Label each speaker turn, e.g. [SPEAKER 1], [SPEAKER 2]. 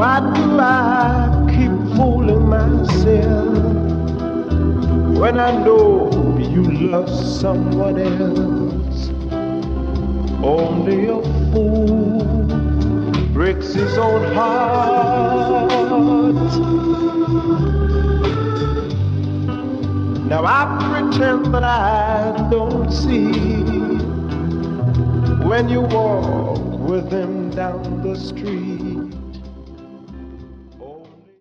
[SPEAKER 1] Why do I keep fooling myself when I know you love someone else? Only a fool breaks his own heart. Now I pretend that I don't see when you walk with him down the street.